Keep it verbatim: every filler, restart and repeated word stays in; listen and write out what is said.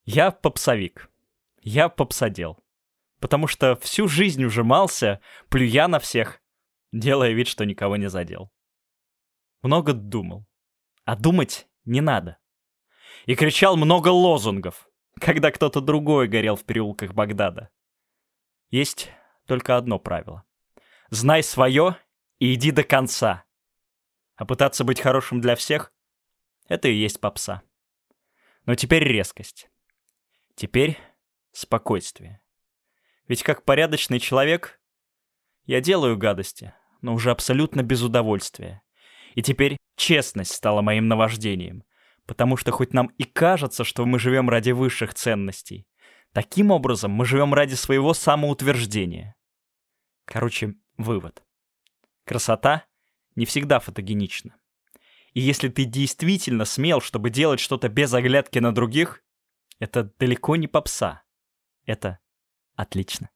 Я попсовик. Я попсодел. Потому что всю жизнь ужимался, плюя на всех, делая вид, что никого не задел. Много думал. А думать не надо. И кричал много лозунгов, когда кто-то другой горел в переулках Багдада. Есть только одно правило. Знай свое и иди до конца. А пытаться быть хорошим для всех — это и есть попса. Но теперь резкость. Теперь спокойствие. Ведь как порядочный человек я делаю гадости, но уже абсолютно без удовольствия. И теперь честность стала моим наваждением, потому что хоть нам и кажется, что мы живем ради высших ценностей, таким образом мы живем ради своего самоутверждения. Короче, вывод. Красота не всегда фотогенична. И если ты действительно смел, чтобы делать что-то без оглядки на других, это далеко не попса. Это отлично.